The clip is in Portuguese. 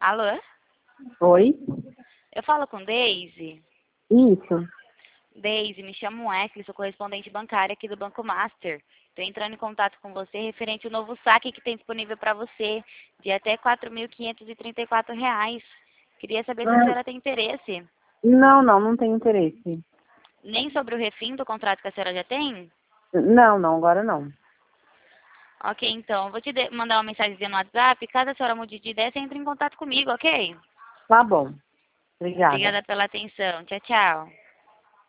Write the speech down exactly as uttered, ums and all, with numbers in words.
Alô? Oi? Eu falo com Deise? Isso. Deise, me chamo Wesley, sou correspondente bancária aqui do Banco Master. Estou entrando em contato com você referente ao novo saque que tem disponível para você, de até quatro mil quinhentos e trinta e quatro reais. Queria saber se a Ah, senhora tem interesse. não, não, não tenho interesse. Nem sobre o refim do contrato que a senhora já tem? Não, não, agora não. Ok, então, eu vou te de- mandar uma mensagem no WhatsApp. Caso a senhora mude de ideia, você entra em contato comigo, ok? Tá bom. Obrigada. Obrigada pela atenção. Tchau, tchau.